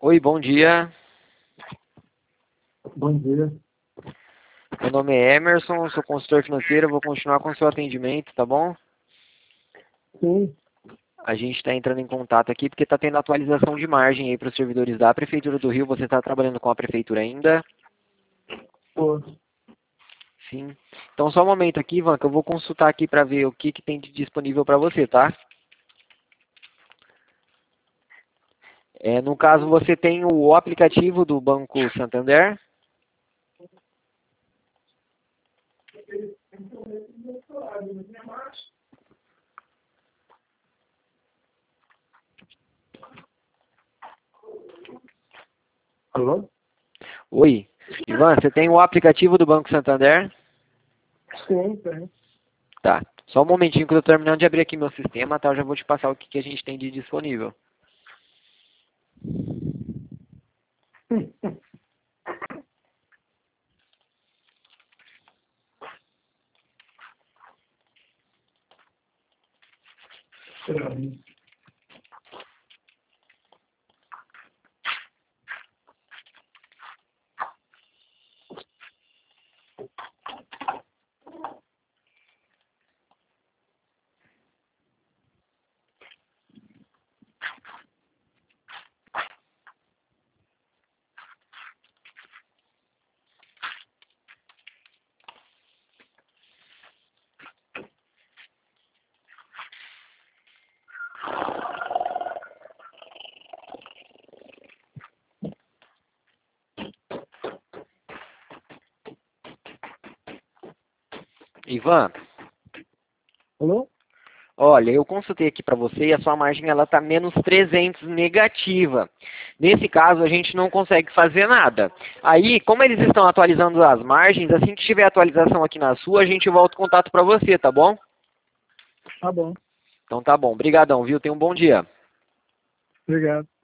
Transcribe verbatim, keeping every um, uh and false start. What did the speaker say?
Oi, bom dia. Bom dia. Meu nome é Emerson, sou consultor financeiro, vou continuar com o seu atendimento, tá bom? Sim, A gente está entrando em contato aqui porque está tendo atualização de margem aí para os servidores da Prefeitura do Rio. Você está trabalhando com a Prefeitura ainda? pô. Sim. Então só um momento aqui, Ivan, que eu vou consultar aqui para ver o que, que tem de disponível para você, tá? É, no caso, você tem o aplicativo do Banco Santander? Alô? Oi. Ivan, você tem o aplicativo do Banco Santander? Sim, tem. Tá. Só um momentinho que eu estou terminando de abrir aqui meu sistema, tá? Eu já vou te passar o que, que a gente tem de disponível. Ivan, Alô? olha, eu consultei aqui para você e a sua margem ela está menos trezentos negativa. Nesse caso, a gente não consegue fazer nada. Aí, como eles estão atualizando as margens, assim que tiver atualização aqui na sua, a gente volta o contato para você, tá bom? Tá bom. Então tá bom. Obrigadão, viu? Tenha um bom dia. Obrigado.